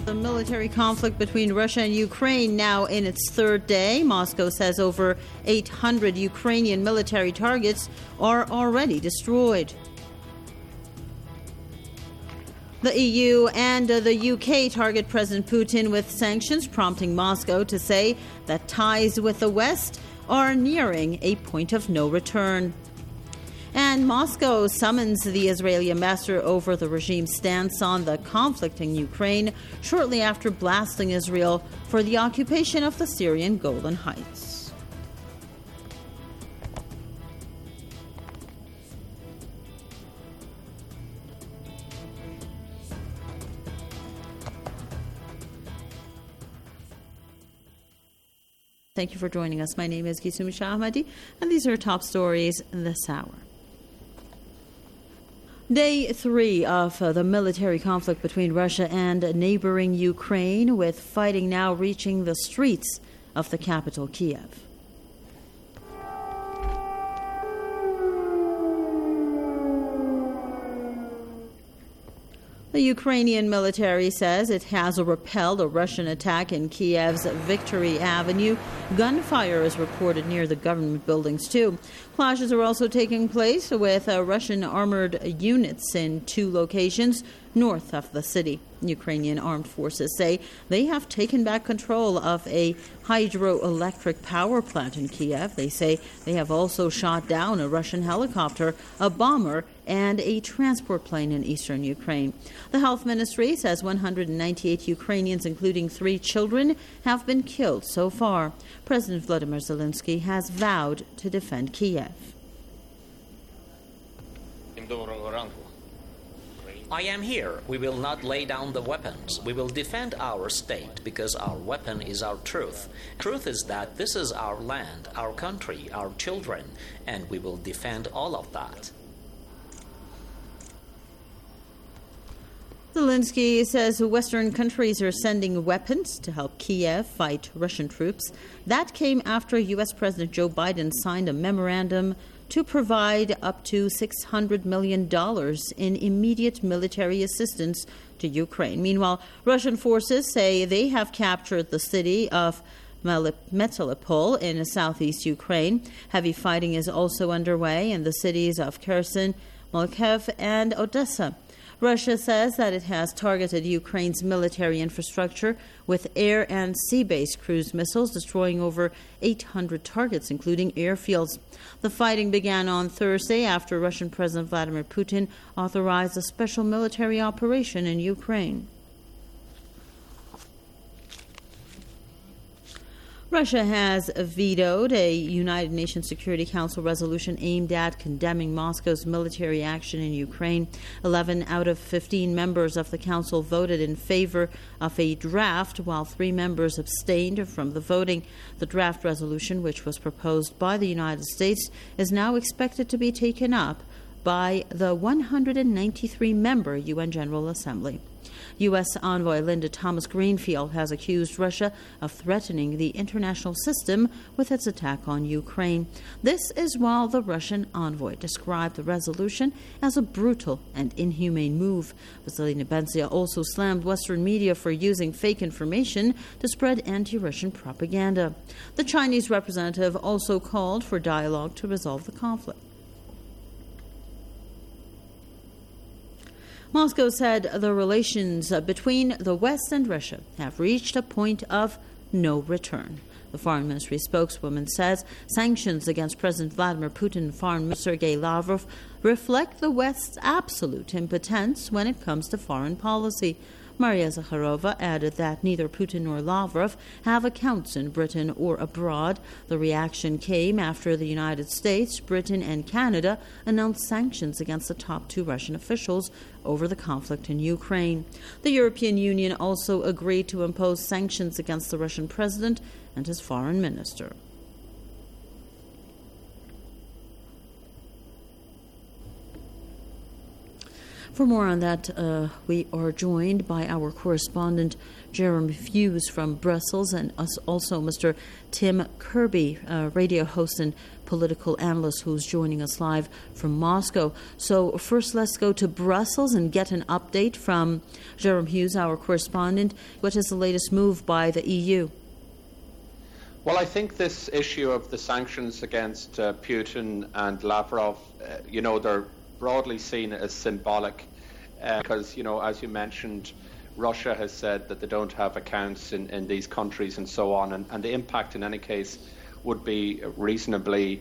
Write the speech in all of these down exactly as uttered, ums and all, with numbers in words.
The military conflict between Russia and Ukraine now in its third day. Moscow says over eight hundred Ukrainian military targets are already destroyed. The E U and uh, the U K target President Putin with sanctions, prompting Moscow to say that ties with the West are nearing a point of no return. And Moscow summons the Israeli ambassador over the regime's stance on the conflict in Ukraine shortly after blasting Israel for the occupation of the Syrian Golan Heights. Thank you for joining us. My name is Gisumi Shah Ahmadi, and these are top stories this hour. Day three of uh, the military conflict between Russia and neighboring Ukraine, with fighting now reaching the streets of the capital, Kiev. The Ukrainian military says it has repelled a Russian attack in Kiev's Victory Avenue. Gunfire is reported near the government buildings, too. Clashes are also taking place with uh, Russian armored units in two locations north of the city. Ukrainian armed forces say they have taken back control of a hydroelectric power plant in Kiev. They say they have also shot down a Russian helicopter, a bomber, and a transport plane in eastern Ukraine. The health ministry says one hundred ninety-eight Ukrainians, including three children, have been killed so far. President Volodymyr Zelensky has vowed to defend Kiev. I am here. We will not lay down the weapons. We will defend our state because our weapon is our truth. Truth is that this is our land, our country, our children, and we will defend all of that. Zelensky says Western countries are sending weapons to help Kiev fight Russian troops. That came after U S President Joe Biden signed a memorandum to provide up to six hundred million dollars in immediate military assistance to Ukraine. Meanwhile, Russian forces say they have captured the city of Melitopol in southeast Ukraine. Heavy fighting is also underway in the cities of Kherson, Molkiv, and Odessa. Russia says that it has targeted Ukraine's military infrastructure with air and sea-based cruise missiles, destroying over eight hundred targets, including airfields. The fighting began on Thursday after Russian President Vladimir Putin authorized a special military operation in Ukraine. Russia has vetoed a United Nations Security Council resolution aimed at condemning Moscow's military action in Ukraine. Eleven out of fifteen members of the Council voted in favor of a draft, while three members abstained from the voting. The draft resolution, which was proposed by the United States, is now expected to be taken up by the one hundred ninety-three member U N General Assembly. U S envoy Linda Thomas-Greenfield has accused Russia of threatening the international system with its attack on Ukraine. This is while the Russian envoy described the resolution as a brutal and inhumane move. Vasily Nebenzia also slammed Western media for using fake information to spread anti-Russian propaganda. The Chinese representative also called for dialogue to resolve the conflict. Moscow said the relations between the West and Russia have reached a point of no return. The Foreign Ministry spokeswoman says sanctions against President Vladimir Putin and Foreign Minister Sergei Lavrov reflect the West's absolute impotence when it comes to foreign policy. Maria Zakharova added that neither Putin nor Lavrov have accounts in Britain or abroad. The reaction came after the United States, Britain, and Canada announced sanctions against the top two Russian officials over the conflict in Ukraine. The European Union also agreed to impose sanctions against the Russian president and his foreign minister. For more on that, uh, we are joined by our correspondent, Jeremy Hughes from Brussels, and us also Mister Tim Kirby, uh, radio host and political analyst who's joining us live from Moscow. So first, let's go to Brussels and get an update from Jeremy Hughes, our correspondent. What is the latest move by the E U? Well, I think this issue of the sanctions against uh, Putin and Lavrov, uh, you know, they're broadly seen as symbolic uh, because, you know, as you mentioned, Russia has said that they don't have accounts in, in these countries and so on, and, and the impact in any case would be reasonably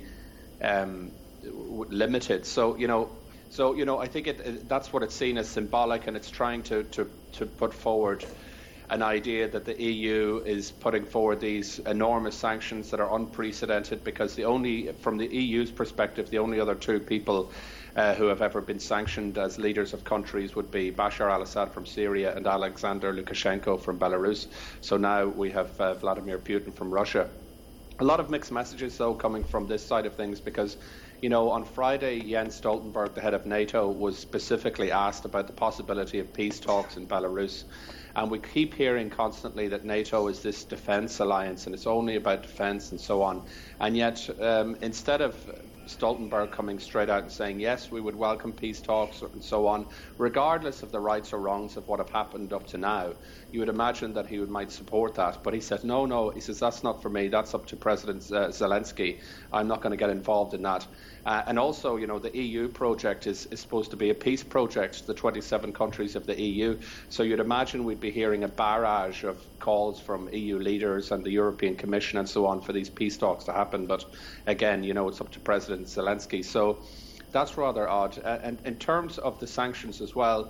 um, limited. So, you know, so you know, I think it, it, that's what it's seen as symbolic, and it's trying to, to, to put forward an idea that the E U is putting forward these enormous sanctions that are unprecedented, because the only, from the E U's perspective, the only other two people uh, who have ever been sanctioned as leaders of countries would be Bashar al-Assad from Syria and Alexander Lukashenko from Belarus. So now we have uh, Vladimir Putin from Russia. A lot of mixed messages, though, coming from this side of things, because, you know, on Friday, Jens Stoltenberg, the head of NATO, was specifically asked about the possibility of peace talks in Belarus. And we keep hearing constantly that NATO is this defence alliance and it's only about defence and so on. And yet, um, instead of Stoltenberg coming straight out and saying, yes, we would welcome peace talks and so on, regardless of the rights or wrongs of what have happened up to now, you would imagine that he would might support that. But he said, no, no, he says, that's not for me. That's up to President uh, Zelensky. I'm not going to get involved in that. Uh, and also, you know, the E U project is, is supposed to be a peace project, the twenty-seven countries of the E U. So you'd imagine we'd be hearing a barrage of calls from E U leaders and the European Commission and so on for these peace talks to happen. But again, you know, it's up to President Zelensky. So that's rather odd. Uh, and in terms of the sanctions as well,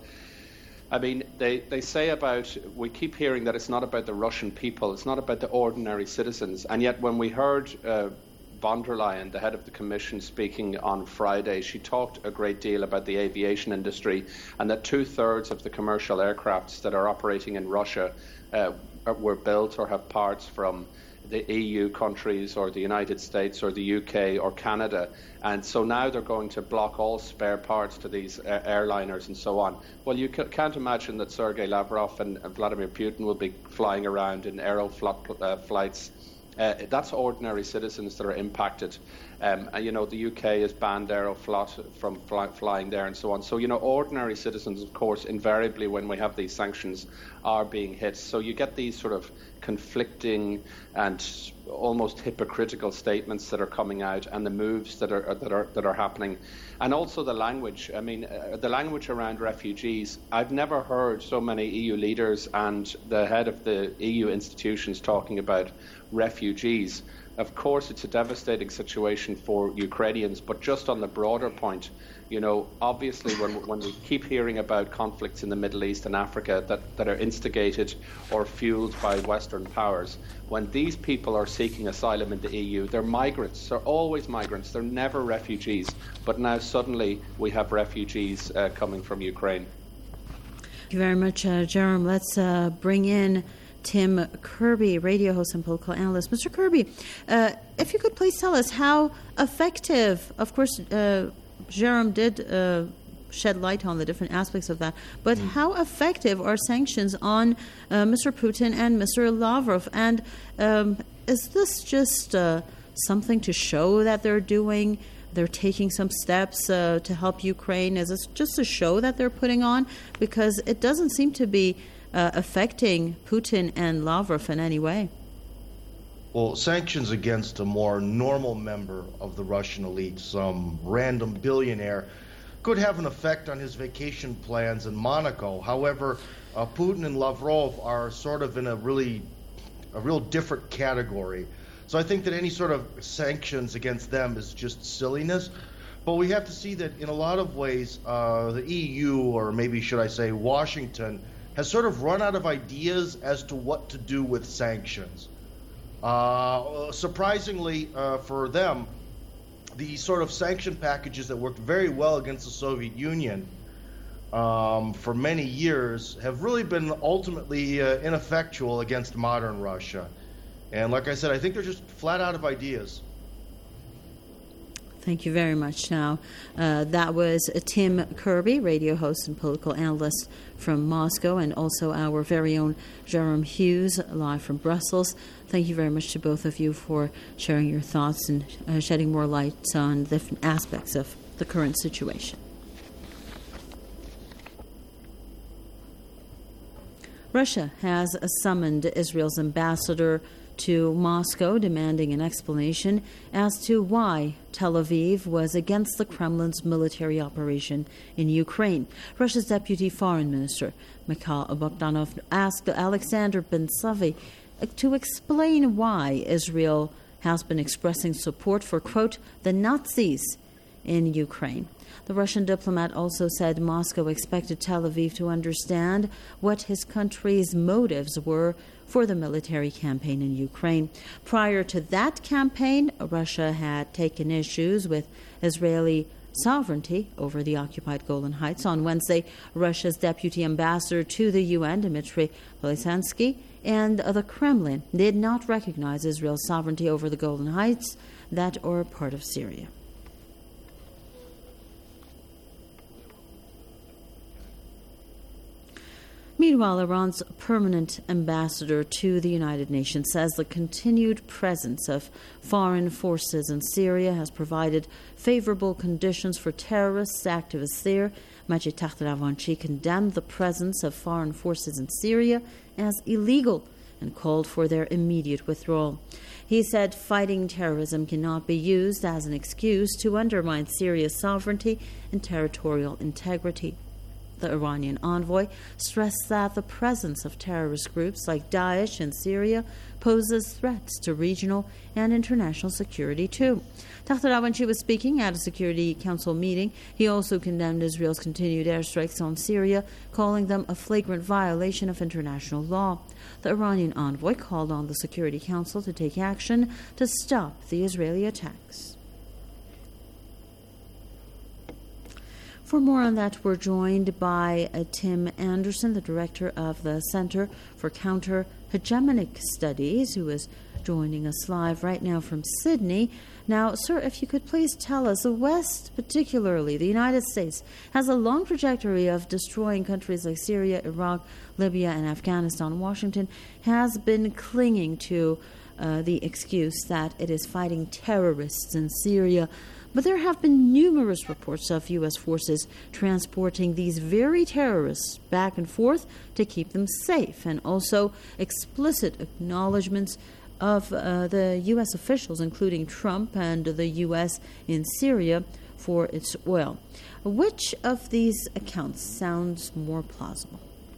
I mean, they, they say about, we keep hearing that it's not about the Russian people, it's not about the ordinary citizens. And yet when we heard uh, von der Leyen, the head of the Commission, speaking on Friday, she talked a great deal about the aviation industry, and that two-thirds of the commercial aircrafts that are operating in Russia uh, were built or have parts from the E U countries or the United States or the U K or Canada. And so now they're going to block all spare parts to these uh, airliners and so on. Well, you c- can't imagine that Sergei Lavrov and, and Vladimir Putin will be flying around in Aeroflot uh, flights. Uh, that's ordinary citizens that are impacted. Um, and, you know, the U K has banned Aeroflot from fly, flying there and so on. So, you know, ordinary citizens, of course, invariably when we have these sanctions are being hit. So you get these sort of conflicting and almost hypocritical statements that are coming out, and the moves that are that are that are happening, and also the language. I mean, uh, the language around refugees. I've never heard so many E U leaders and the head of the E U institutions talking about refugees. Of course, it's a devastating situation for Ukrainians, but just on the broader point, you know, obviously when when we keep hearing about conflicts in the Middle East and Africa that, that are instigated or fueled by Western powers, when these people are seeking asylum in the E U, they're migrants. They're always migrants. They're never refugees. But now suddenly we have refugees uh, coming from Ukraine. Thank you very much, uh, Jerome. Let's uh, bring in Tim Kirby, radio host and political analyst. Mister Kirby, uh, if you could please tell us how effective, of course, uh, Jerome did uh, shed light on the different aspects of that, but mm. how effective are sanctions on uh, Mister Putin and Mister Lavrov? And um, is this just uh, something to show that they're doing? They're taking some steps uh, to help Ukraine? Is this just a show that they're putting on? Because it doesn't seem to be Uh, affecting Putin and Lavrov in any way. Well, sanctions against a more normal member of the Russian elite, some random billionaire, could have an effect on his vacation plans in Monaco. However, uh, Putin and Lavrov are sort of in a really, a real different category. So I think that any sort of sanctions against them is just silliness. But we have to see that in a lot of ways, uh, the E U, or maybe should I say Washington, has sort of run out of ideas as to what to do with sanctions. Uh, surprisingly uh, for them, the sort of sanction packages that worked very well against the Soviet Union um, for many years have really been ultimately uh, ineffectual against modern Russia. And like I said, I think they're just flat out of ideas. Thank you very much. Now, uh, that was Tim Kirby, radio host and political analyst from Moscow, and also our very own Jerome Hughes, live from Brussels. Thank you very much to both of you for sharing your thoughts and uh, shedding more light on different aspects of the current situation. Russia has summoned Israel's ambassador to Moscow, demanding an explanation as to why Tel Aviv was against the Kremlin's military operation in Ukraine. Russia's Deputy Foreign Minister, Mikhail Bogdanov, asked Alexander Ben-Savi to explain why Israel has been expressing support for, quote, the Nazis in Ukraine. The Russian diplomat also said Moscow expected Tel Aviv to understand what his country's motives were for the military campaign in Ukraine. Prior to that campaign, Russia had taken issues with Israeli sovereignty over the occupied Golan Heights. On Wednesday, Russia's deputy ambassador to the U N, Dmitry Polyansky, and the Kremlin did not recognize Israel's sovereignty over the Golan Heights that are part of Syria. Meanwhile, Iran's permanent ambassador to the United Nations says the continued presence of foreign forces in Syria has provided favorable conditions for terrorists. Activists there, Majid Takhtravanchi, condemned the presence of foreign forces in Syria as illegal and called for their immediate withdrawal. He said fighting terrorism cannot be used as an excuse to undermine Syria's sovereignty and territorial integrity. The Iranian envoy stressed that the presence of terrorist groups like Daesh in Syria poses threats to regional and international security too. Takhtravanchi was speaking at a Security Council meeting. He also condemned Israel's continued airstrikes on Syria, calling them a flagrant violation of international law. The Iranian envoy called on the Security Council to take action to stop the Israeli attacks. For more on that, we're joined by uh, Tim Anderson, the director of the Center for Counter-Hegemonic Studies, who is joining us live right now from Sydney. Now, sir, if you could please tell us, the West, particularly the United States, has a long trajectory of destroying countries like Syria, Iraq, Libya, and Afghanistan. Washington has been clinging to uh, the excuse that it is fighting terrorists in Syria. But there have been numerous reports of U S forces transporting these very terrorists back and forth to keep them safe, and also explicit acknowledgments of uh, the U S officials, including Trump and the U S in Syria, for its oil. Which of these accounts sounds more plausible?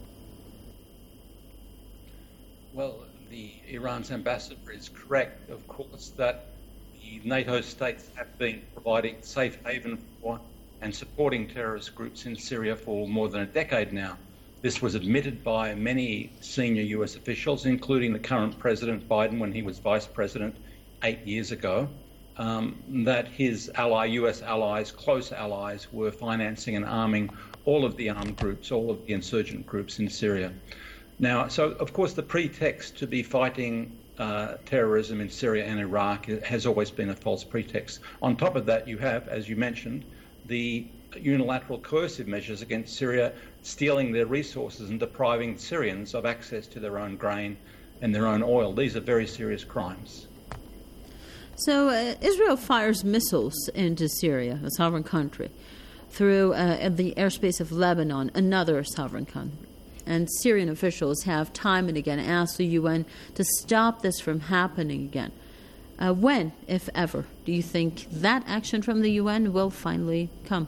Well, the Iran's ambassador is correct, of course, that the NATO states have been providing safe haven for and supporting terrorist groups in Syria for more than a decade now. This was admitted by many senior U S officials, including the current President Biden when he was vice president eight years ago, um, that his ally, U S allies, close allies, were financing and arming all of the armed groups, all of the insurgent groups in Syria. Now, so of course the pretext to be fighting Uh, terrorism in Syria and Iraq has always been a false pretext. On top of that, you have, as you mentioned, the unilateral coercive measures against Syria, stealing their resources and depriving Syrians of access to their own grain and their own oil. These are very serious crimes. So uh, Israel fires missiles into Syria, a sovereign country, through uh, the airspace of Lebanon, another sovereign country. And Syrian officials have time and again asked the U N to stop this from happening again. Uh, when, if ever, do you think that action from the U N will finally come?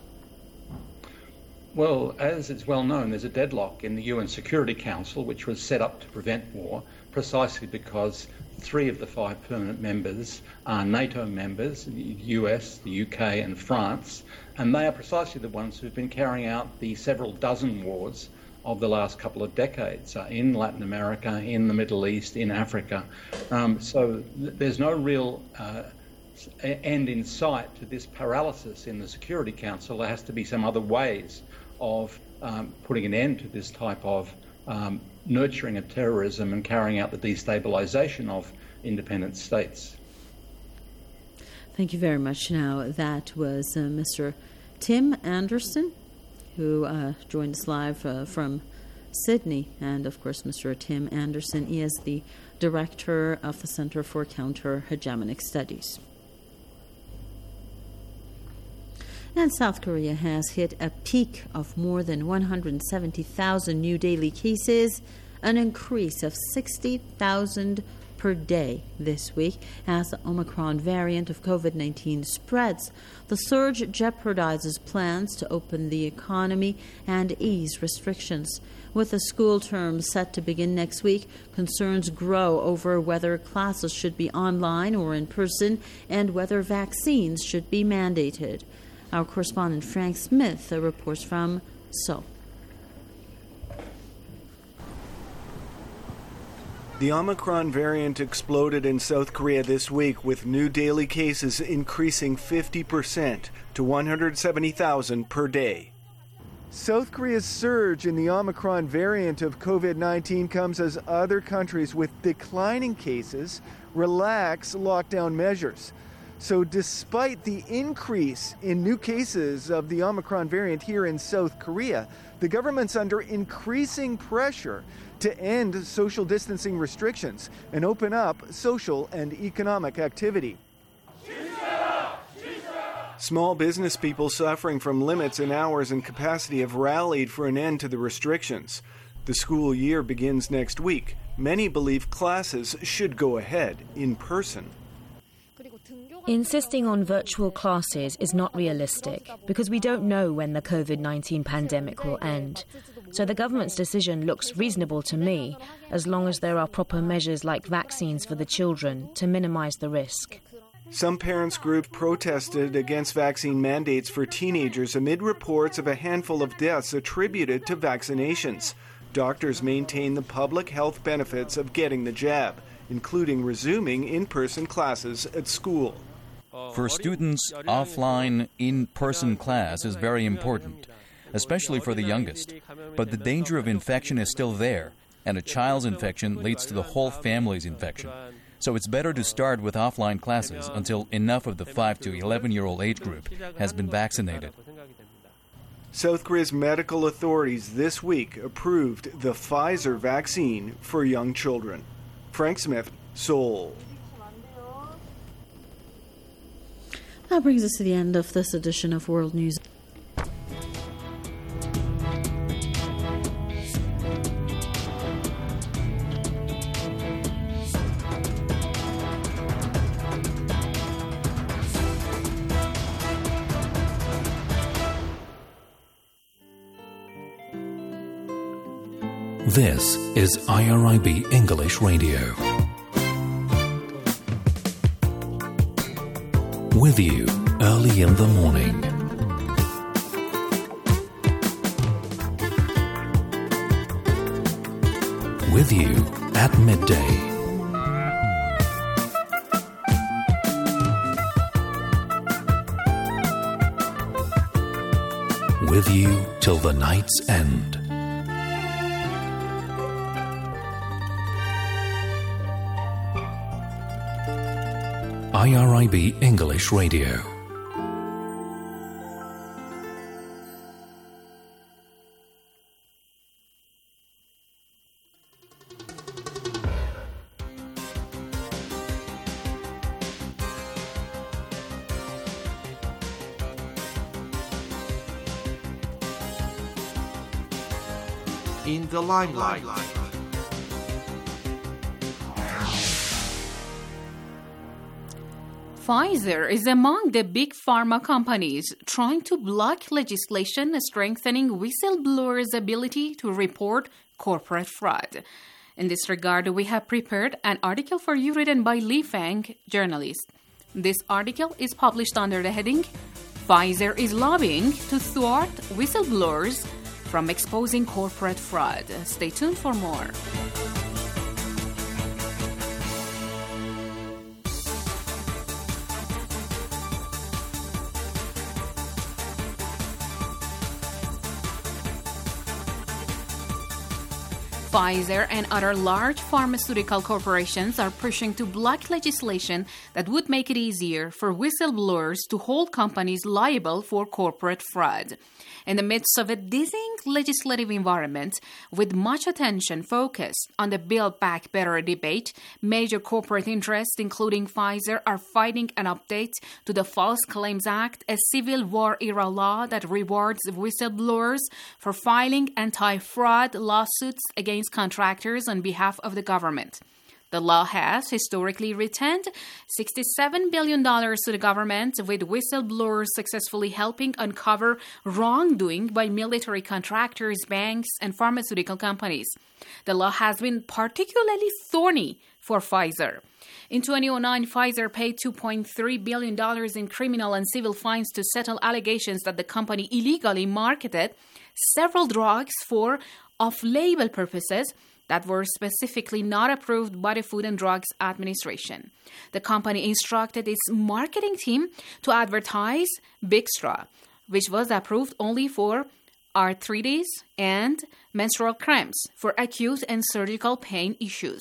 Well, as it's well known, there's a deadlock in the U N Security Council, which was set up to prevent war, precisely because three of the five permanent members are NATO members, the U S, the U K and France, and they are precisely the ones who've been carrying out the several dozen wars of the last couple of decades uh, in Latin America, in the Middle East, in Africa. Um, so th- there's no real uh, end in sight to this paralysis in the Security Council. There has to be some other ways of um, putting an end to this type of um, nurturing of terrorism and carrying out the destabilization of independent states. Thank you very much. Now, that was uh, Mister Tim Anderson, who uh, joined us live uh, from Sydney. And, of course, Mister Tim Anderson is the director of the Center for Counter-Hegemonic Studies. And South Korea has hit a peak of more than one hundred seventy thousand new daily cases, an increase of sixty thousand per day this week as the Omicron variant of COVID nineteen spreads. The surge jeopardizes plans to open the economy and ease restrictions. With the school term set to begin next week, concerns grow over whether classes should be online or in person and whether vaccines should be mandated. Our correspondent Frank Smith reports from Seoul. The Omicron variant exploded in South Korea this week, with new daily cases increasing fifty percent to one hundred seventy thousand per day. South Korea's surge in the Omicron variant of COVID nineteen comes as other countries with declining cases relax lockdown measures. So despite the increase in new cases of the Omicron variant here in South Korea, the government's under increasing pressure to end social distancing restrictions and open up social and economic activity. Small business people suffering from limits in hours and capacity have rallied for an end to the restrictions. The school year begins next week. Many believe classes should go ahead in person. Insisting on virtual classes is not realistic because we don't know when the COVID nineteen pandemic will end. So the government's decision looks reasonable to me as long as there are proper measures like vaccines for the children to minimize the risk. Some parents' groups protested against vaccine mandates for teenagers amid reports of a handful of deaths attributed to vaccinations. Doctors maintain the public health benefits of getting the jab, including resuming in-person classes at school. For students, offline, in-person class is very important, especially for the youngest. But the danger of infection is still there, and a child's infection leads to the whole family's infection. So it's better to start with offline classes until enough of the five to eleven-year-old age group has been vaccinated. South Korea's medical authorities this week approved the Pfizer vaccine for young children. Frank Smith, Seoul. That brings us to the end of this edition of World News. This is I R I B English Radio. With you early in the morning. With you at midday. With you till the night's end. I R I B English Radio. In the limelight. Pfizer is among the big pharma companies trying to block legislation strengthening whistleblowers' ability to report corporate fraud. In this regard, we have prepared an article for you written by Li Fang, journalist. This article is published under the heading, Pfizer is lobbying to thwart whistleblowers from exposing corporate fraud. Stay tuned for more. Pfizer and other large pharmaceutical corporations are pushing to block legislation that would make it easier for whistleblowers to hold companies liable for corporate fraud. In the midst of a dizzying legislative environment, with much attention focused on the Build Back Better debate, major corporate interests, including Pfizer, are fighting an update to the False Claims Act, a Civil War-era law that rewards whistleblowers for filing anti-fraud lawsuits against contractors on behalf of the government. The law has historically returned sixty-seven billion dollars to the government, with whistleblowers successfully helping uncover wrongdoing by military contractors, banks, and pharmaceutical companies. The law has been particularly thorny for Pfizer. In twenty oh nine, Pfizer paid two point three billion dollars in criminal and civil fines to settle allegations that the company illegally marketed several drugs for off-label purposes that were specifically not approved by the Food and Drugs Administration. The company instructed its marketing team to advertise Bixtra, which was approved only for arthritis and menstrual cramps for acute and surgical pain issues.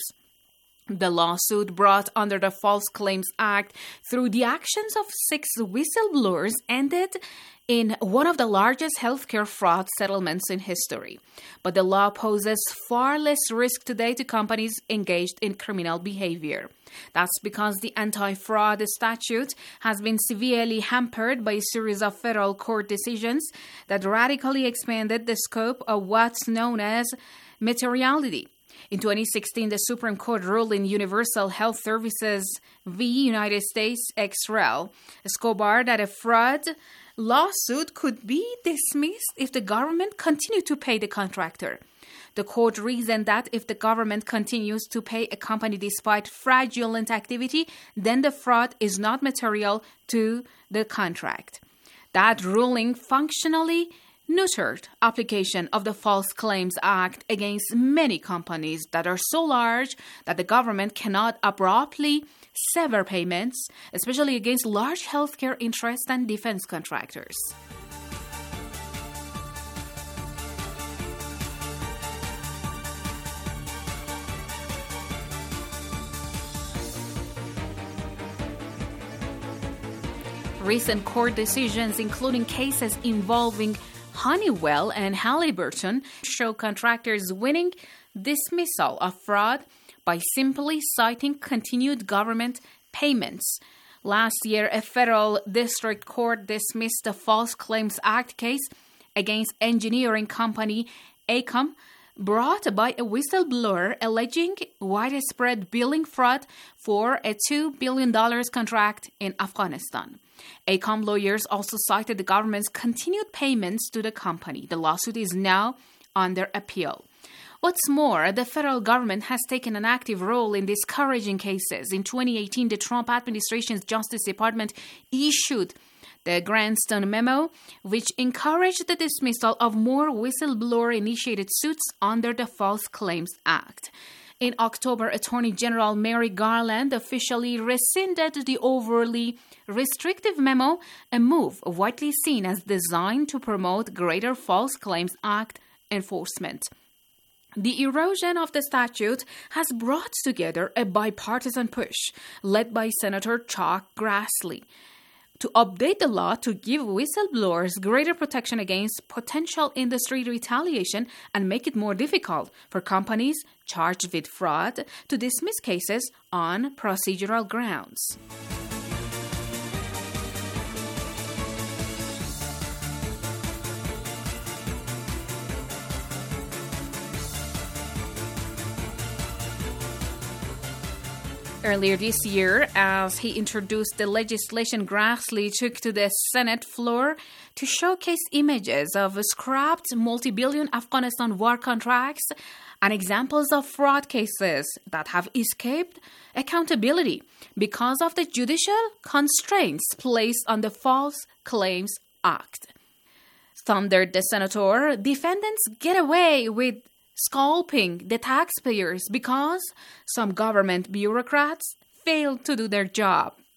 The lawsuit, brought under the False Claims Act through the actions of six whistleblowers, ended in one of the largest healthcare fraud settlements in history. But the law poses far less risk today to companies engaged in criminal behavior. That's because the anti-fraud statute has been severely hampered by a series of federal court decisions that radically expanded the scope of what's known as materiality. In twenty sixteen, the Supreme Court ruled in Universal Health Services v. United States ex rel. Escobar that a fraud lawsuit could be dismissed if the government continued to pay the contractor. The court reasoned that if the government continues to pay a company despite fraudulent activity, then the fraud is not material to the contract. That ruling functionally neutered application of the False Claims Act against many companies that are so large that the government cannot abruptly sever payments, especially against large healthcare interests and defense contractors. Recent court decisions, including cases involving Honeywell and Halliburton, show contractors winning dismissal of fraud by simply citing continued government payments. Last year, a federal district court dismissed the False Claims Act case against engineering company AECOM, brought by a whistleblower alleging widespread billing fraud for a two billion dollars contract in Afghanistan. AECOM lawyers also cited the government's continued payments to the company. The lawsuit is now under appeal. What's more, the federal government has taken an active role in discouraging cases. In twenty eighteen, the Trump administration's Justice Department issued the Grandstone Memo, which encouraged the dismissal of more whistleblower-initiated suits under the False Claims Act. In October, Attorney General Merrick Garland officially rescinded the overly restrictive memo, a move widely seen as designed to promote greater False Claims Act enforcement. The erosion of the statute has brought together a bipartisan push led by Senator Chuck Grassley to update the law to give whistleblowers greater protection against potential industry retaliation and make it more difficult for companies charged with fraud to dismiss cases on procedural grounds. Earlier this year, as he introduced the legislation, Grassley took to the Senate floor to showcase images of scrapped multi-billion Afghanistan war contracts and examples of fraud cases that have escaped accountability because of the judicial constraints placed on the False Claims Act. Thundered the senator, defendants get away with scalping the taxpayers because some government bureaucrats failed to do their job.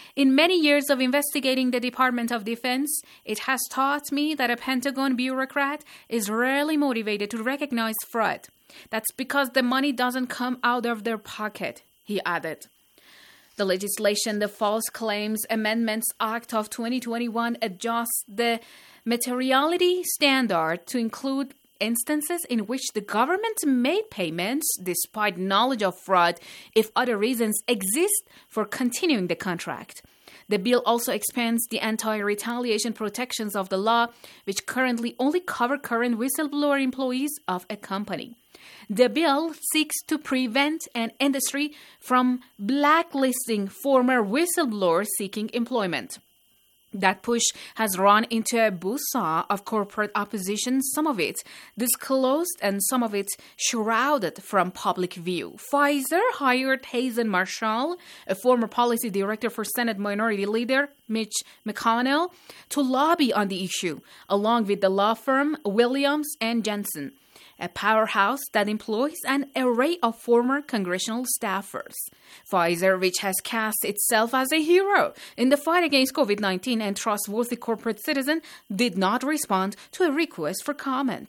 In many years of investigating the Department of Defense, it has taught me that a Pentagon bureaucrat is rarely motivated to recognize fraud. That's because the money doesn't come out of their pocket, he added. The legislation, the False Claims Amendments Act of twenty twenty-one, adjusts the materiality standard to include instances in which the government made payments despite knowledge of fraud if other reasons exist for continuing the contract. The bill also expands the anti-retaliation protections of the law, which currently only cover current whistleblower employees of a company. The bill seeks to prevent an industry from blacklisting former whistleblowers seeking employment. That push has run into a buzzsaw of corporate opposition, some of it disclosed and some of it shrouded from public view. Pfizer hired Hazen Marshall, a former policy director for Senate Minority Leader Mitch McConnell, to lobby on the issue, along with the law firm Williams and Jensen, a powerhouse that employs an array of former congressional staffers. Pfizer, which has cast itself as a hero in the fight against COVID nineteen and trustworthy corporate citizen, did not respond to a request for comment.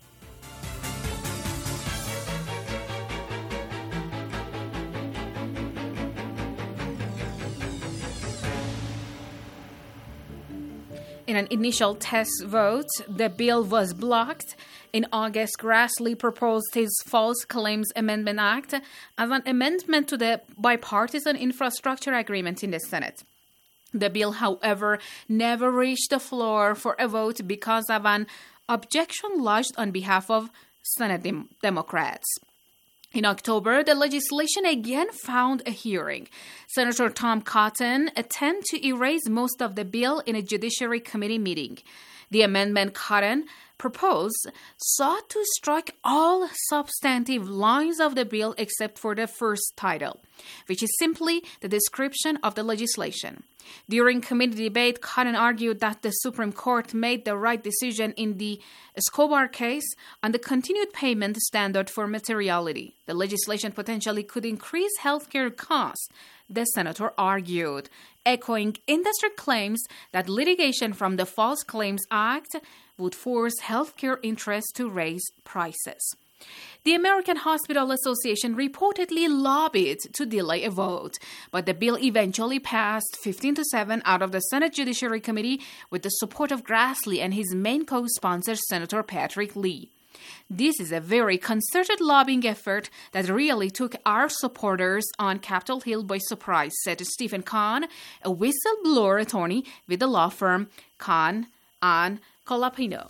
In an initial test vote, the bill was blocked. In August, Grassley proposed his False Claims Amendment Act as an amendment to the bipartisan infrastructure agreement in the Senate. The bill, however, never reached the floor for a vote because of an objection lodged on behalf of Senate Dem- Democrats. In October, the legislation again found a hearing. Senator Tom Cotton attempted to erase most of the bill in a Judiciary Committee meeting. The amendment Cotton proposed sought to strike all substantive lines of the bill except for the first title, which is simply the description of the legislation. During committee debate, Cotton argued that the Supreme Court made the right decision in the Escobar case on the continued payment standard for materiality. The legislation potentially could increase healthcare costs, the senator argued, echoing industry claims that litigation from the False Claims Act would force healthcare interests to raise prices. The American Hospital Association reportedly lobbied to delay a vote, but the bill eventually passed fifteen to seven out of the Senate Judiciary Committee with the support of Grassley and his main co-sponsor, Senator Patrick Lee. This is a very concerted lobbying effort that really took our supporters on Capitol Hill by surprise, said Stephen Kahn, a whistleblower attorney with the law firm Kahn and Colapino.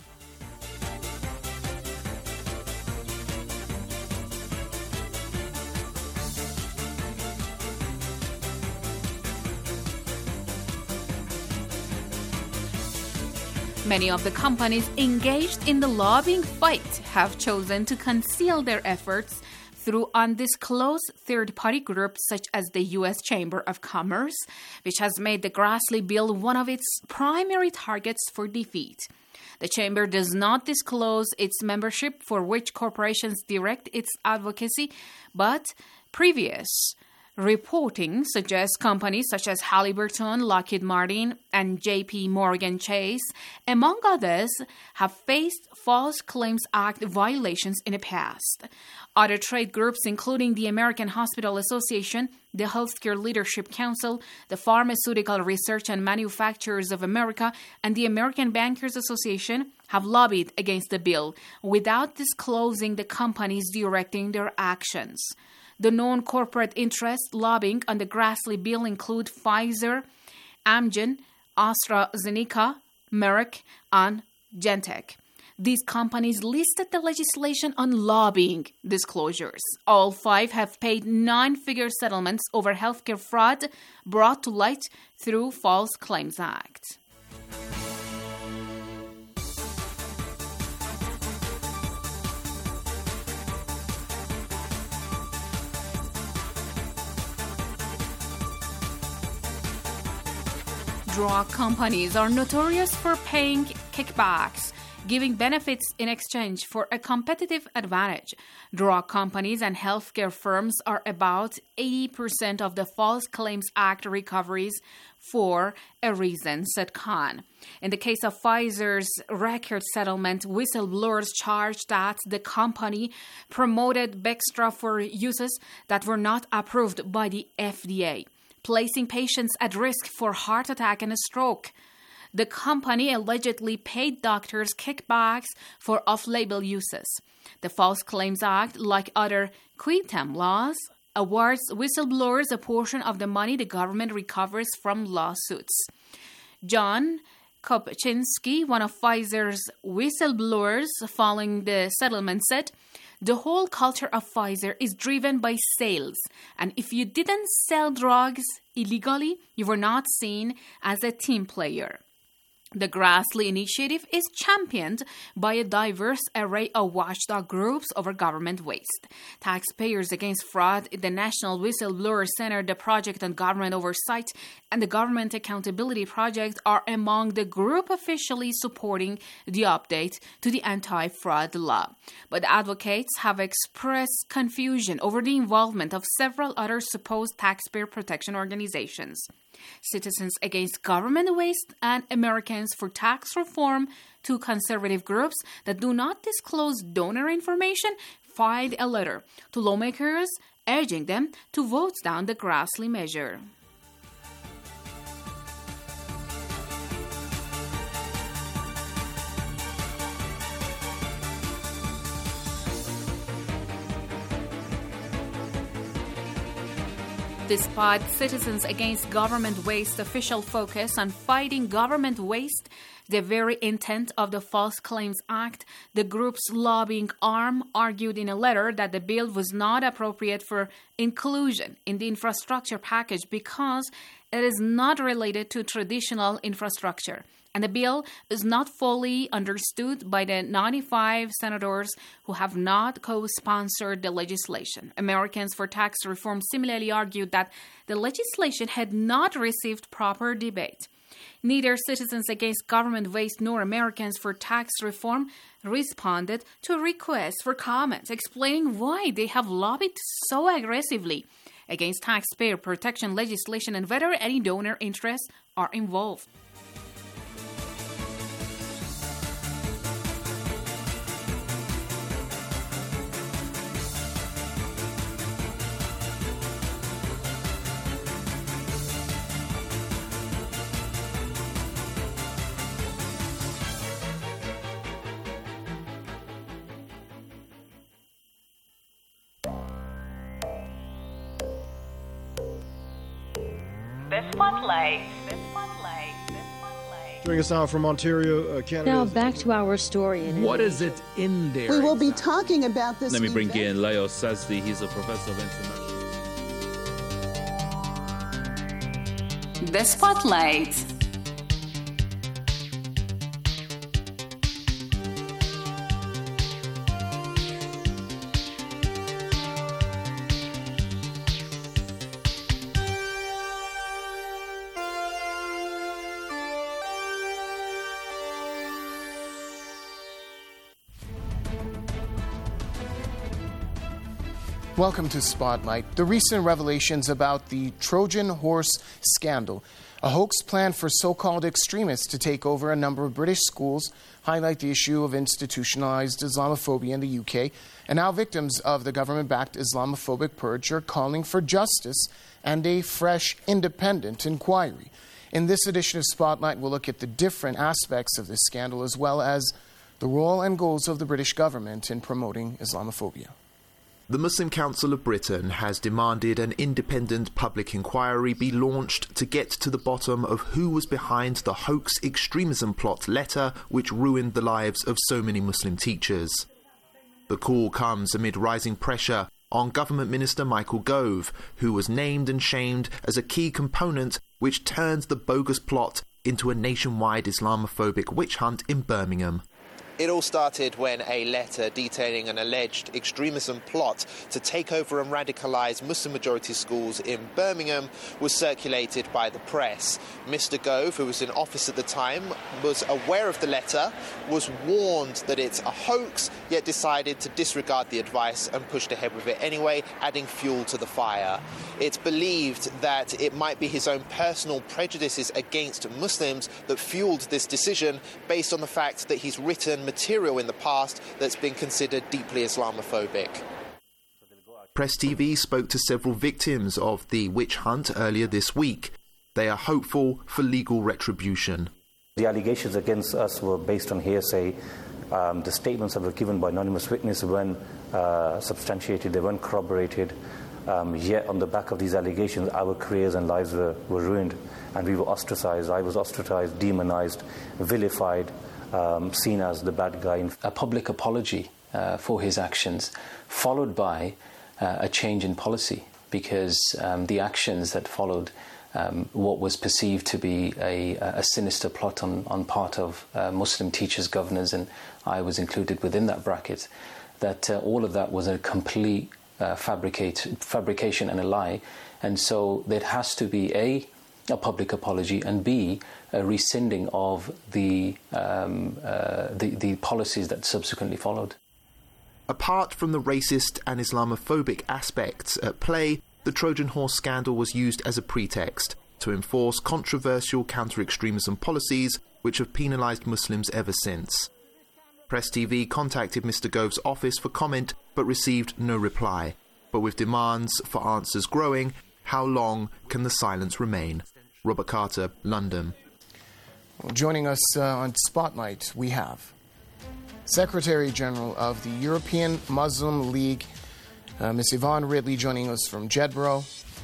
Many of the companies engaged in the lobbying fight have chosen to conceal their efforts through undisclosed third-party groups such as the U S Chamber of Commerce, which has made the Grassley bill one of its primary targets for defeat. The Chamber does not disclose its membership for which corporations direct its advocacy, but previous reporting suggests companies such as Halliburton, Lockheed Martin, and J P Morgan Chase, among others, have faced False Claims Act violations in the past. Other trade groups, including the American Hospital Association, the Healthcare Leadership Council, the Pharmaceutical Research and Manufacturers of America, and the American Bankers Association, have lobbied against the bill without disclosing the companies directing their actions. The known corporate interest lobbying on the Grassley bill include Pfizer, Amgen, AstraZeneca, Merck, and Genentech. These companies listed the legislation on lobbying disclosures. All five have paid nine-figure settlements over healthcare fraud brought to light through False Claims Act. Drug companies are notorious for paying kickbacks giving benefits in exchange for a competitive advantage. Drug companies and healthcare firms are about eighty percent of the False Claims Act recoveries for a reason, said Khan. In the case of Pfizer's record settlement, whistleblowers charged that the company promoted Bextra for uses that were not approved by the F D A, placing patients at risk for heart attack and a stroke. The company allegedly paid doctors kickbacks for off-label uses. The False Claims Act, like other qui tam laws, awards whistleblowers a portion of the money the government recovers from lawsuits. John Kopczynski, one of Pfizer's whistleblowers following the settlement, said, "The whole culture of Pfizer is driven by sales, and if you didn't sell drugs illegally, you were not seen as a team player." The Grassley initiative is championed by a diverse array of watchdog groups over government waste. Taxpayers Against Fraud, the National Whistleblower Center, the Project on Government Oversight, and the Government Accountability Project are among the group officially supporting the update to the anti-fraud law. But advocates have expressed confusion over the involvement of several other supposed taxpayer protection organizations. Citizens Against Government Waste and Americans for Tax Reform, two conservative groups that do not disclose donor information, filed a letter to lawmakers urging them to vote down the Grassley measure. Despite Citizens Against Government Waste official focus on fighting government waste, the very intent of the False Claims Act, the group's lobbying arm argued in a letter that the bill was not appropriate for inclusion in the infrastructure package because it is not related to traditional infrastructure, and the bill is not fully understood by the ninety-five senators who have not co-sponsored the legislation. Americans for Tax Reform similarly argued that the legislation had not received proper debate. Neither Citizens Against Government Waste nor Americans for Tax Reform responded to a request for comments explaining why they have lobbied so aggressively against taxpayer protection legislation and whether any donor interests are involved. The Spotlight. Joining us now from Ontario, uh, Canada. Now back to our story. In what is it in there? We will be talking about this. Let me bring event. in Leo Sazdi. He's a professor of international. The Spotlight. Welcome to Spotlight. The recent revelations about the Trojan Horse scandal, a hoax plan for so-called extremists to take over a number of British schools, highlight the issue of institutionalized Islamophobia in the U K, and how victims of the government-backed Islamophobic purge are calling for justice and a fresh, independent inquiry. In this edition of Spotlight, we'll look at the different aspects of this scandal as well as the role and goals of the British government in promoting Islamophobia. The Muslim Council of Britain has demanded an independent public inquiry be launched to get to the bottom of who was behind the hoax extremism plot letter which ruined the lives of so many Muslim teachers. The call comes amid rising pressure on Government Minister Michael Gove, who was named and shamed as a key component which turned the bogus plot into a nationwide Islamophobic witch hunt in Birmingham. It all started when a letter detailing an alleged extremism plot to take over and radicalise Muslim-majority schools in Birmingham was circulated by the press. Mister Gove, who was in office at the time, was aware of the letter, was warned that it's a hoax, yet decided to disregard the advice and pushed ahead with it anyway, adding fuel to the fire. It's believed that it might be his own personal prejudices against Muslims that fueled this decision, based on the fact that he's written material in the past that's been considered deeply Islamophobic. Press T V spoke to several victims of the witch hunt earlier this week. They are hopeful for legal retribution. The allegations against us were based on hearsay. Um, the statements that were given by anonymous witnesses weren't uh, substantiated, they weren't corroborated. Um, yet on the back of these allegations, our careers and lives were, were ruined, and we were ostracized. I was ostracized, demonized, vilified, um, seen as the bad guy. A public apology uh, for his actions, followed by uh, a change in policy, because um, the actions that followed um, what was perceived to be a, a sinister plot on, on part of uh, Muslim teachers, governors, and I was included within that bracket, that uh, all of that was a complete Uh, fabricate, fabrication and a lie, and so there has to be a, a public apology, and B, a rescinding of the, um, uh, the the policies that subsequently followed. Apart from the racist and Islamophobic aspects at play, the Trojan Horse scandal was used as a pretext to enforce controversial counter-extremism policies which have penalised Muslims ever since. Press T V contacted Mister Gove's office for comment but received no reply. But with demands for answers growing, how long can the silence remain? Robert Carter, London. Well, joining us uh, on Spotlight, we have Secretary General of the European Muslim League, uh, Miz Yvonne Ridley, joining us from Jedburgh,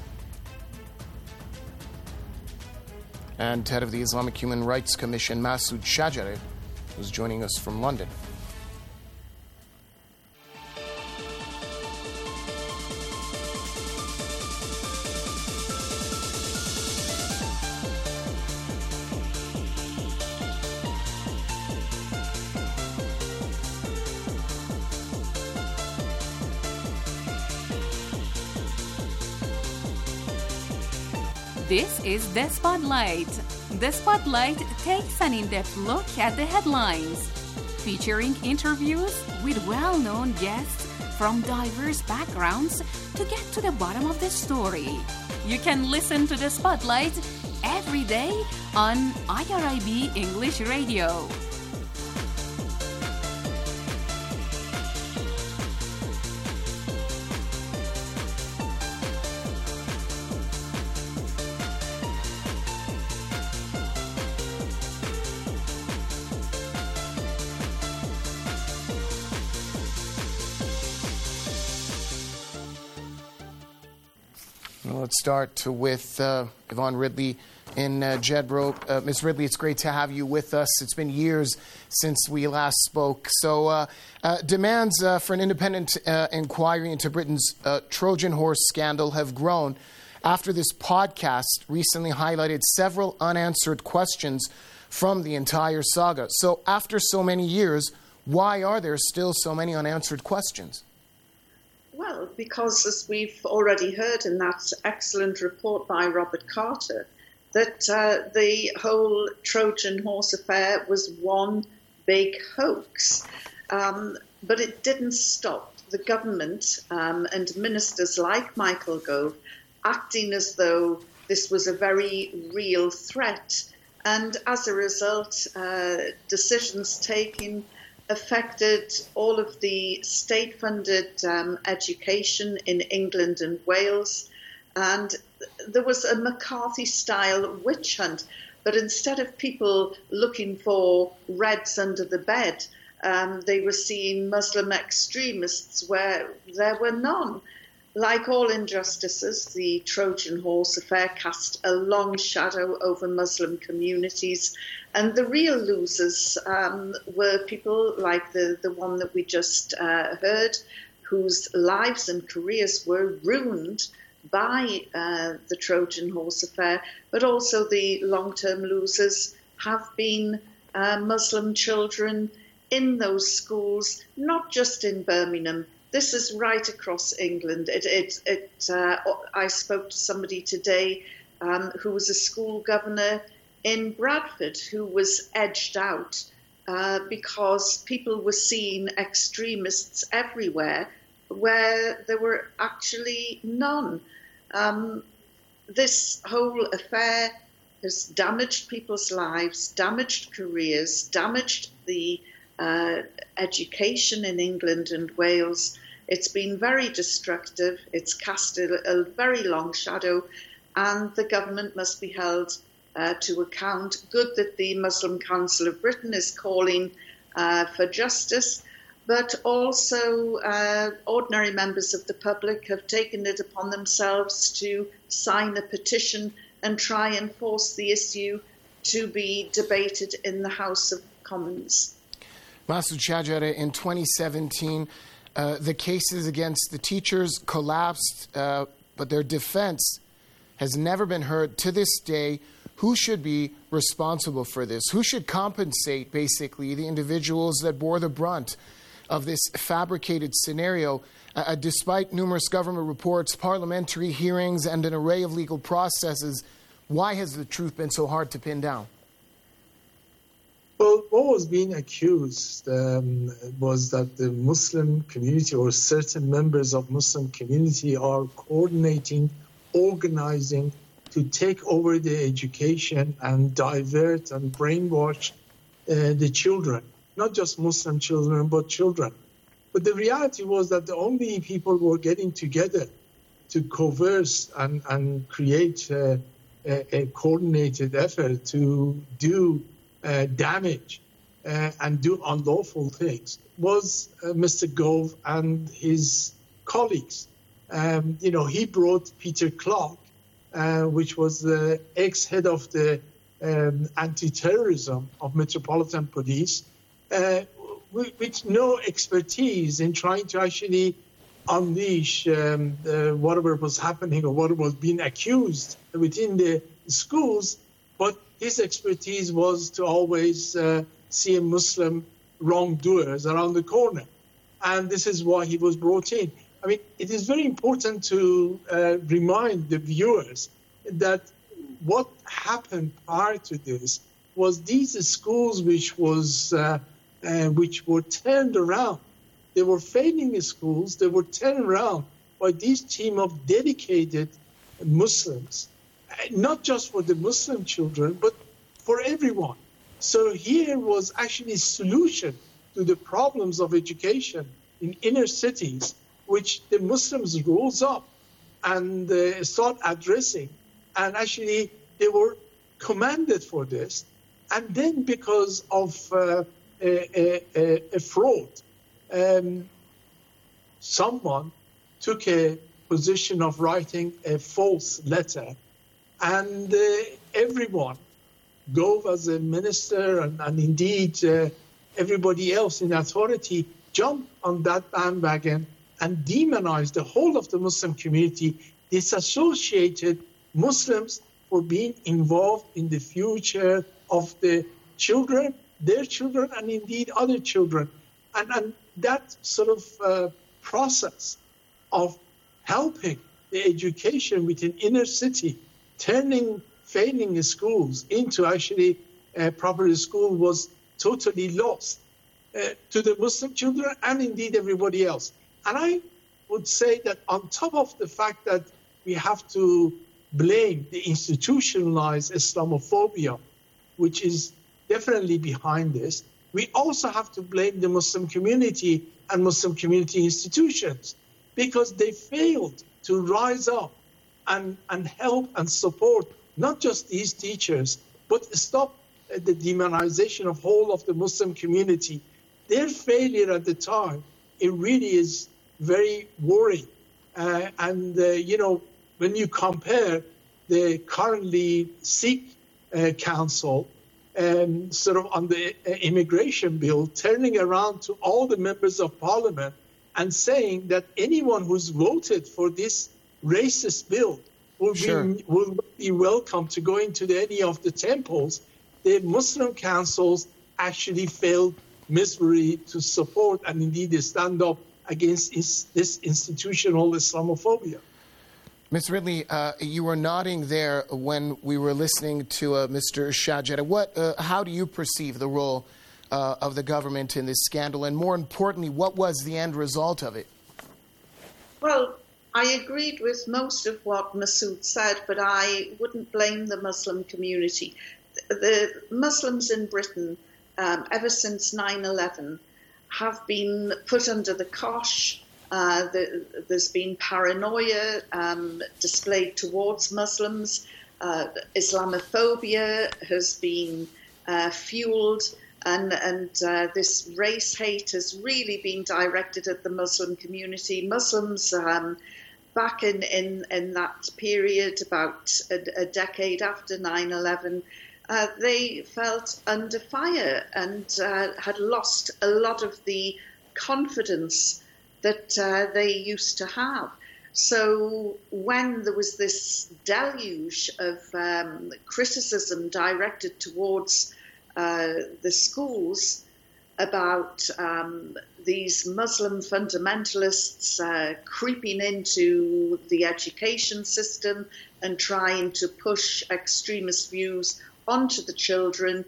and head of the Islamic Human Rights Commission, Masood Shajari, who's joining us from London. This is The Spotlight. The Spotlight takes an in-depth look at the headlines, featuring interviews with well-known guests from diverse backgrounds to get to the bottom of the story. You can listen to The Spotlight every day on I R I B English Radio. Let's start with uh, Yvonne Ridley in uh, Jedburgh. Uh, Miz Ridley, it's great to have you with us. It's been years since we last spoke. So uh, uh, demands uh, for an independent uh, inquiry into Britain's uh, Trojan horse scandal have grown after this podcast recently highlighted several unanswered questions from the entire saga. So after so many years, why are there still so many unanswered questions? Well, because as we've already heard in that excellent report by Robert Carter, that uh, the whole Trojan horse affair was one big hoax. Um, but it didn't stop the government um, and ministers like Michael Gove acting as though this was a very real threat. And as a result, uh, decisions taken affected all of the state-funded um, education in England and Wales. And there was a McCarthy-style witch hunt. But instead of people looking for reds under the bed, um, they were seeing Muslim extremists where there were none. Like all injustices, the Trojan horse affair cast a long shadow over Muslim communities. And the real losers um, were people like the, the one that we just uh, heard, whose lives and careers were ruined by uh, the Trojan horse affair, but also the long-term losers have been uh, Muslim children in those schools, not just in Birmingham. This is right across England. It, it, it, uh, I spoke to somebody today um, who was a school governor in Bradford who was edged out uh, because people were seeing extremists everywhere where there were actually none. Um, this whole affair has damaged people's lives, damaged careers, damaged the uh, education in England and Wales. It's been very destructive. It's cast a, a very long shadow, and the government must be held uh, to account. Good that the Muslim Council of Britain is calling uh, for justice, but also uh, ordinary members of the public have taken it upon themselves to sign a petition and try and force the issue to be debated in the House of Commons. Masood Shahjareh, in twenty seventeen, uh, the cases against the teachers collapsed, uh, but their defense has never been heard to this day. Who should be responsible for this? Who should compensate, basically, the individuals that bore the brunt of this fabricated scenario? Uh, despite numerous government reports, parliamentary hearings, and an array of legal processes, why has the truth been so hard to pin down? Well, what was being accused um, was that the Muslim community or certain members of Muslim community are coordinating, organizing to take over the education and divert and brainwash uh, the children, not just Muslim children, but children. But the reality was that the only people who were getting together to converse and, and create uh, a, a coordinated effort to do uh, damage uh, and do unlawful things was uh, Mister Gove and his colleagues. Um, you know, he brought Peter Clark, uh, which was the ex-head of the um, anti-terrorism of Metropolitan Police, uh, with no expertise in trying to actually unleash um, uh, whatever was happening or what was being accused within the schools. But his expertise was to always uh, see Muslim wrongdoers around the corner. And this is why he was brought in. I mean, it is very important to uh, remind the viewers that what happened prior to this was these schools which was uh, uh, which were turned around. They were failing schools. They were turned around by this team of dedicated Muslims, not just for the Muslim children, but for everyone. So here was actually a solution to the problems of education in inner cities, which the Muslims rose up and uh, start addressing. And actually, they were commended for this. And then because of uh, a, a, a fraud, um, someone took a position of writing a false letter. And uh, everyone, Gove as a minister and, and indeed uh, everybody else in authority, jumped on that bandwagon and demonized the whole of the Muslim community, disassociated Muslims for being involved in the future of the children, their children, and indeed other children. And, and that sort of uh, process of helping the education within inner city, turning failing schools into actually a proper school was totally lost uh, to the Muslim children and indeed everybody else. And I would say that on top of the fact that we have to blame the institutionalized Islamophobia, which is definitely behind this, we also have to blame the Muslim community and Muslim community institutions because they failed to rise up and, and help and support not just these teachers, but stop the demonization of whole of the Muslim community. Their failure at the time, it really is very worrying. Uh, and, uh, you know, when you compare the currently Sikh uh, Council um, sort of on the uh, immigration bill, turning around to all the members of parliament and saying that anyone who's voted for this racist bill will, sure. be, will be welcome to go into the, any of the temples, the Muslim councils actually failed Missouri to support and indeed stand up against is, this institutional Islamophobia. Miz Ridley, uh, you were nodding there when we were listening to uh, Mister Shajaei. What, uh, how do you perceive the role uh, of the government in this scandal? And more importantly, what was the end result of it? Well, I agreed with most of what Masood said, but I wouldn't blame the Muslim community. The Muslims in Britain, um, ever since nine eleven, have been put under the cosh. Uh, the, there's been paranoia um, displayed towards Muslims. Uh, Islamophobia has been uh, fueled, and, and uh, this race hate has really been directed at the Muslim community. Muslims, um, back in, in, in that period, about a, a decade after nine eleven, uh, they felt under fire and uh, had lost a lot of the confidence that uh, they used to have. So when there was this deluge of um, criticism directed towards uh, the schools about um, these Muslim fundamentalists uh, creeping into the education system and trying to push extremist views onto the children,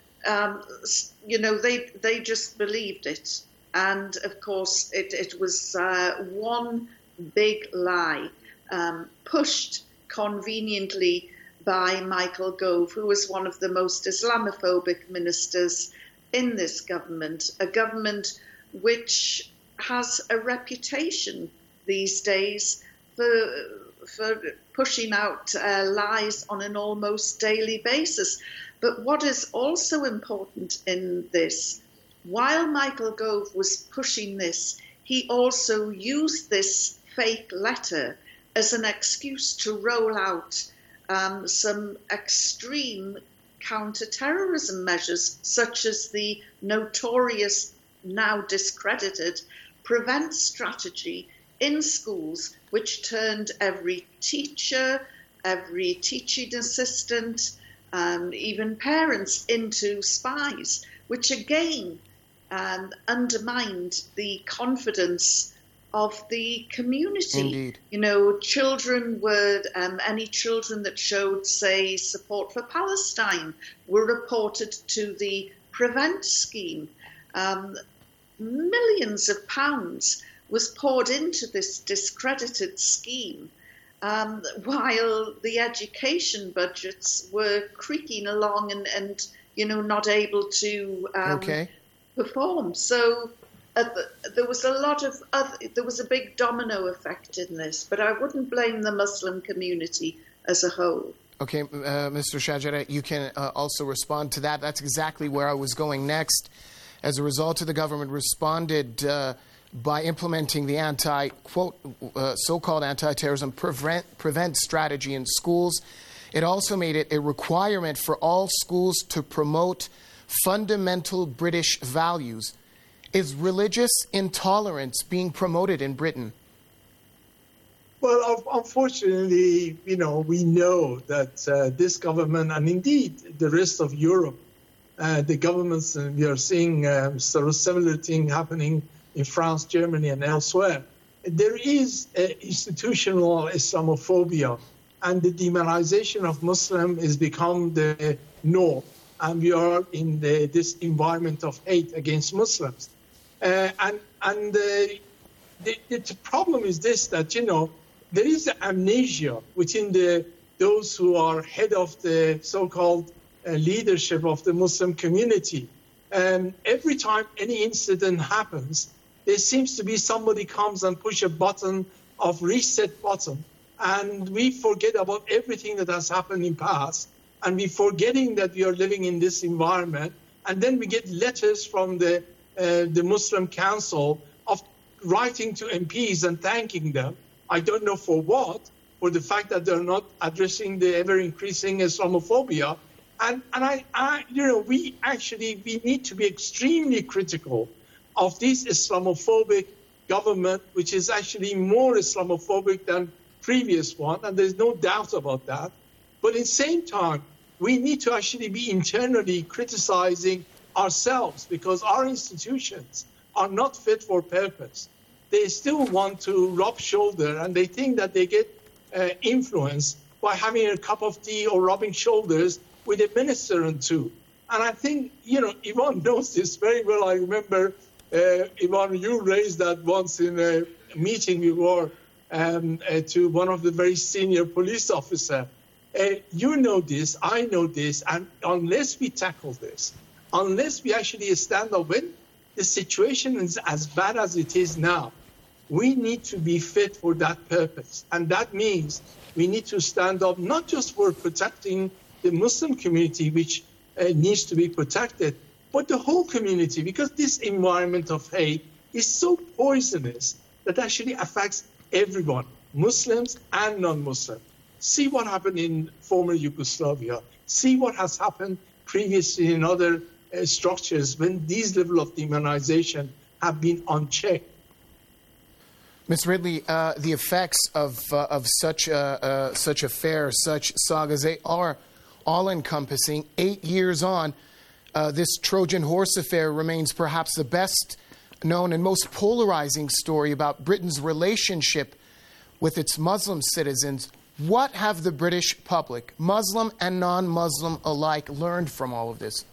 um, you know, they they just believed it. And, of course, it, it was uh, one big lie um, pushed conveniently by Michael Gove, who was one of the most Islamophobic ministers in this government, a government which has a reputation these days for, for pushing out uh, lies on an almost daily basis. But what is also important in this, while Michael Gove was pushing this, he also used this fake letter as an excuse to roll out um, some extreme counter-terrorism measures, such as the notorious, now discredited, PREVENT strategy in schools, which turned every teacher, every teaching assistant, um, even parents into spies, which again Um, undermined the confidence of the community. Indeed. You know, children were, um, any children that showed, say, support for Palestine were reported to the PREVENT scheme. Um, millions of pounds was poured into this discredited scheme, um, while the education budgets were creaking along and, and you know, not able to um, okay. perform. So uh, there was a lot of other, there was a big domino effect in this, but I wouldn't blame the Muslim community as a whole. Okay, uh, Mister Shajaei, you can uh, also respond to that. That's exactly where I was going next. As a result of the government responded uh, by implementing the anti, quote, uh, so-called anti-terrorism prevent, prevent strategy in schools. It also made it a requirement for all schools to promote fundamental British values. Is religious intolerance being promoted in Britain? Well, unfortunately, you know, we know that uh, this government, and indeed the rest of Europe, uh, the governments, and we are seeing um, sort of similar thing happening in France, Germany, and elsewhere. There is uh, institutional Islamophobia, and the demonization of Muslim has become the norm, and we are in the, this environment of hate against Muslims. Uh, and and uh, the, the problem is this, that, you know, there is amnesia within the those who are head of the so-called uh, leadership of the Muslim community. And every time any incident happens, there seems to be somebody comes and push a button of reset button, and we forget about everything that has happened in past, and we forgetting that we are living in this environment. And then we get letters from the uh, the Muslim Council of writing to M Ps and thanking them. I don't know for what, for the fact that they're not addressing the ever-increasing Islamophobia. And, and I, I, you know, we actually, we need to be extremely critical of this Islamophobic government, which is actually more Islamophobic than previous one, and there's no doubt about that. But at the same time, we need to actually be internally criticizing ourselves, because our institutions are not fit for purpose. They still want to rub shoulder, and they think that they get uh, influence by having a cup of tea or rubbing shoulders with a minister and two. And I think, you know, Yvonne knows this very well. I remember, uh, Yvonne, you raised that once in a meeting we were um, uh, to one of the very senior police officers. Uh, you know this, I know this, and unless we tackle this, unless we actually stand up when the situation is as bad as it is now, we need to be fit for that purpose. And that means we need to stand up not just for protecting the Muslim community, which uh, needs to be protected, but the whole community, because this environment of hate is so poisonous that actually affects everyone, Muslims and non-Muslims. See what happened in former Yugoslavia. See what has happened previously in other uh, structures when these level of demonization have been unchecked. Miz Ridley, uh, the effects of uh, of such a uh, such affair, such sagas, they are all-encompassing. Eight years on, uh, this Trojan horse affair remains perhaps the best known and most polarizing story about Britain's relationship with its Muslim citizens. What have the British public, Muslim and non-Muslim alike, learned from all of this?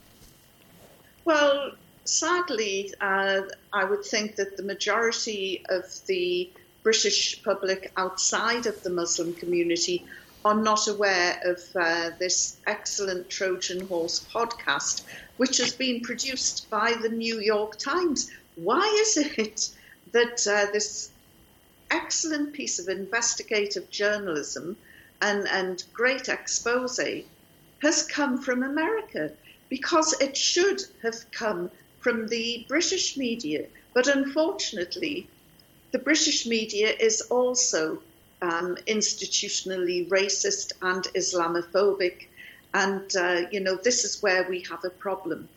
Well, sadly, uh, I would think that the majority of the British public outside of the Muslim community are not aware of uh, this excellent Trojan Horse podcast, which has been produced by the New York Times. Why is it that uh, this excellent piece of investigative journalism and, and great expose has come from America? Because it should have come from the British media. But unfortunately, the British media is also um, institutionally racist and Islamophobic. And, uh, you know, this is where we have a problem.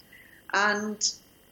And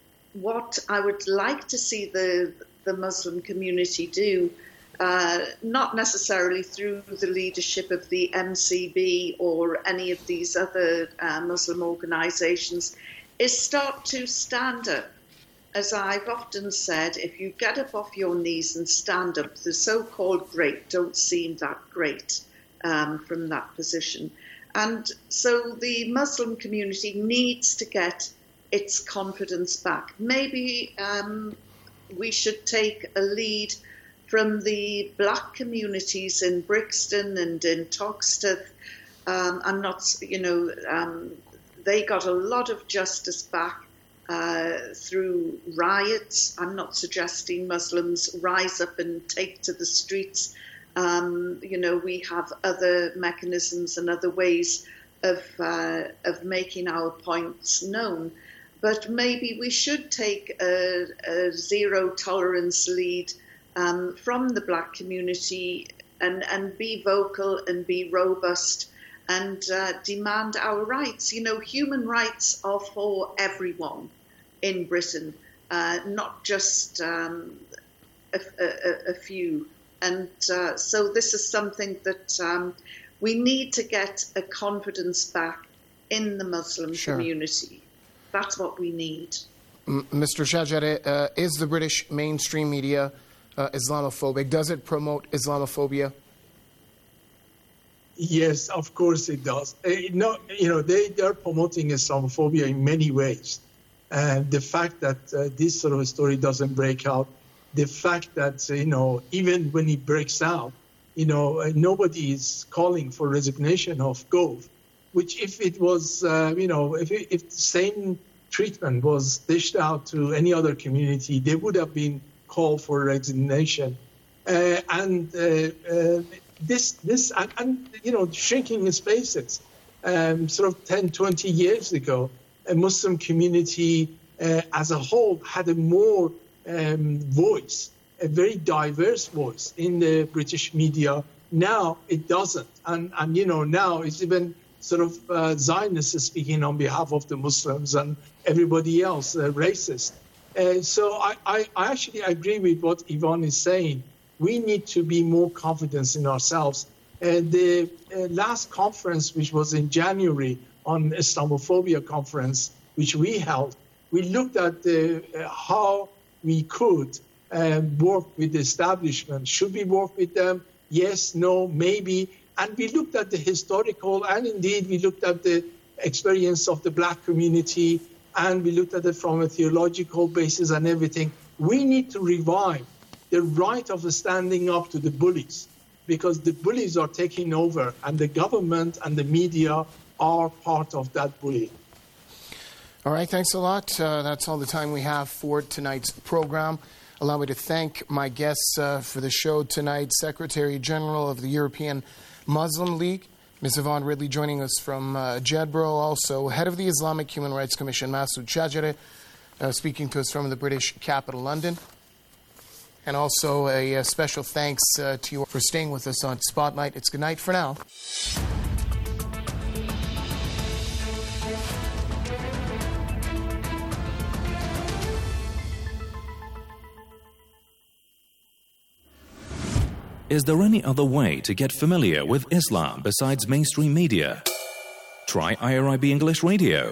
what I would like to see the, the Muslim community do, uh, not necessarily through the leadership of the M C B or any of these other uh, Muslim organisations, is start to stand up. As I've often said, if you get up off your knees and stand up, the so-called great don't seem that great um, from that position. And so the Muslim community needs to get its confidence back. Maybe um, we should take a lead from the black communities in Brixton and in Toxteth. Um, I'm not, you know, um, they got a lot of justice back uh, through riots. I'm not suggesting Muslims rise up and take to the streets. Um, you know, we have other mechanisms and other ways of uh, of making our points known. But maybe we should take a, a zero tolerance lead um, from the black community and, and be vocal and be robust and uh, demand our rights. You know, human rights are for everyone in Britain, uh, not just um, a, a, a few. And uh, so this is something that um, we need to get a confidence back in the Muslim Sure. community. That's what we need. M- Mister Shajare, uh, is the British mainstream media uh, Islamophobic? Does it promote Islamophobia? Yes, of course it does. Uh, no, you know, they, they're promoting Islamophobia in many ways. And the fact that uh, this sort of story doesn't break out, the fact that, uh, you know, even when it breaks out, you know, uh, nobody is calling for resignation of Gove, which if it was, uh, you know, if, it, if the same treatment was dished out to any other community, they would have been called for resignation. Uh, and uh, uh, this, this and, and, you know, shrinking spaces. Um, sort of ten, twenty years ago, a Muslim community uh, as a whole had a more um, voice, a very diverse voice in the British media. Now it doesn't. And, and you know, now it's even sort of uh, Zionists speaking on behalf of the Muslims and everybody else, uh, racist. Uh, so I, I, I actually agree with what Yvonne is saying. We need to be more confident in ourselves. Uh, the uh, last conference, which was in January, on Islamophobia conference, which we held, We looked at the, uh, how we could um, work with the establishment. Should we work with them? Yes, no, maybe. And we looked at the historical, and indeed we looked at the experience of the black community, and we looked at it from a theological basis and everything. We need to revive the right of standing up to the bullies, because the bullies are taking over, and the government and the media are part of that bullying. All right, thanks a lot. Uh, that's all the time we have for tonight's program. Allow me to thank my guests uh, for the show tonight, Secretary General of the European Muslim League, Miz Yvonne Ridley, joining us from uh, Jedburgh, also Head of the Islamic Human Rights Commission, Masood Shajari, uh, speaking to us from the British capital, London. And also a, a special thanks uh, to you for staying with us on Spotlight. It's good night for now. Is there any other way to get familiar with Islam besides mainstream media? Try I R I B English Radio.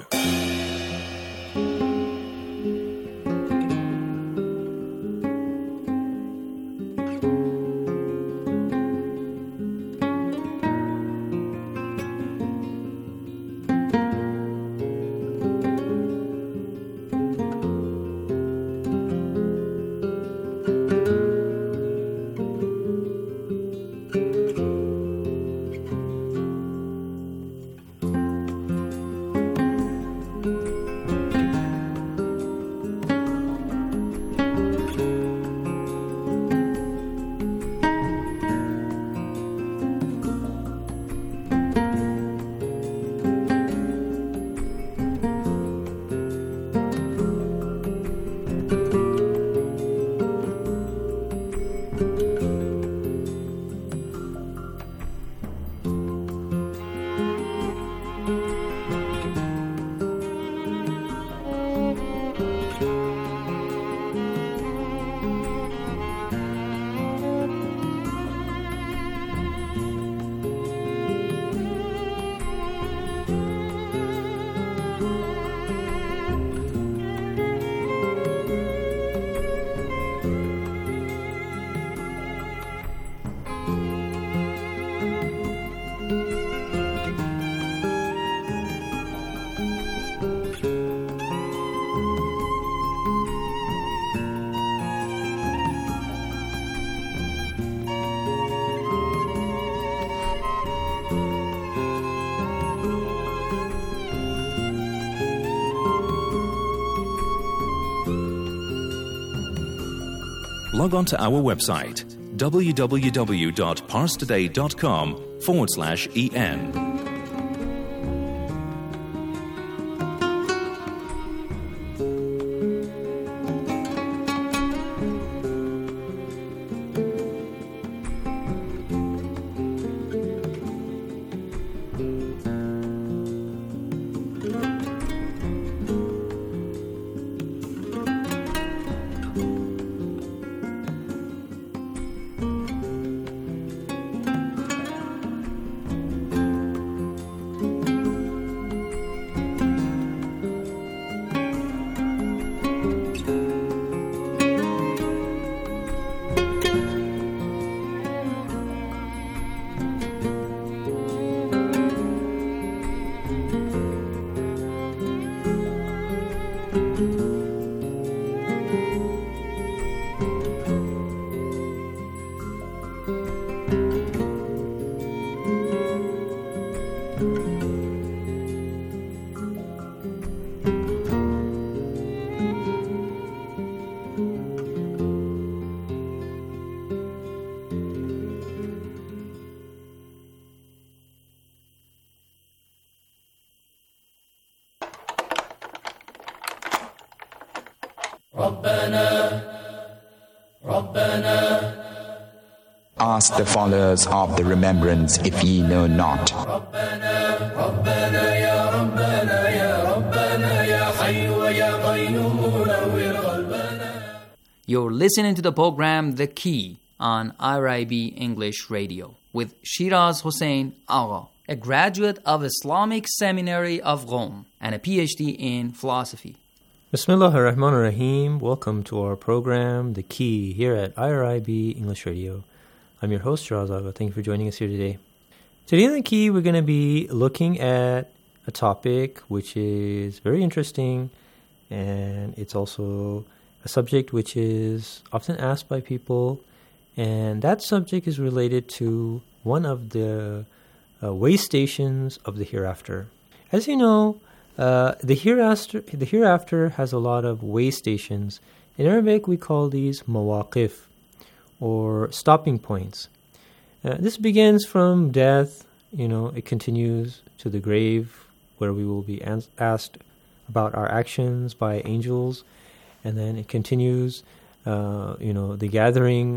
Log on to our website, www.parstoday.com forward slash en. Ask the followers of the remembrance if ye know not. You're listening to the program The Key on I R I B English Radio with Shiraz Hossein Agha, a graduate of Islamic Seminary of Rome and a P H D in philosophy. Bismillah ar-Rahman ar-Rahim. Welcome to our program, The Key, here at I R I B English Radio. I'm your host, Shiraz Agha. Thank you for joining us here today. Today in The Key, we're going to be looking at a topic which is very interesting, and it's also a subject which is often asked by people, and that subject is related to one of the uh, way stations of the hereafter. As you know, Uh, the hereafter, the hereafter has a lot of way stations. In Arabic, we call these mawaqif, or stopping points. Uh, this begins from death, you know, it continues to the grave, where we will be ans- asked about our actions by angels, and then it continues, uh, you know, the gathering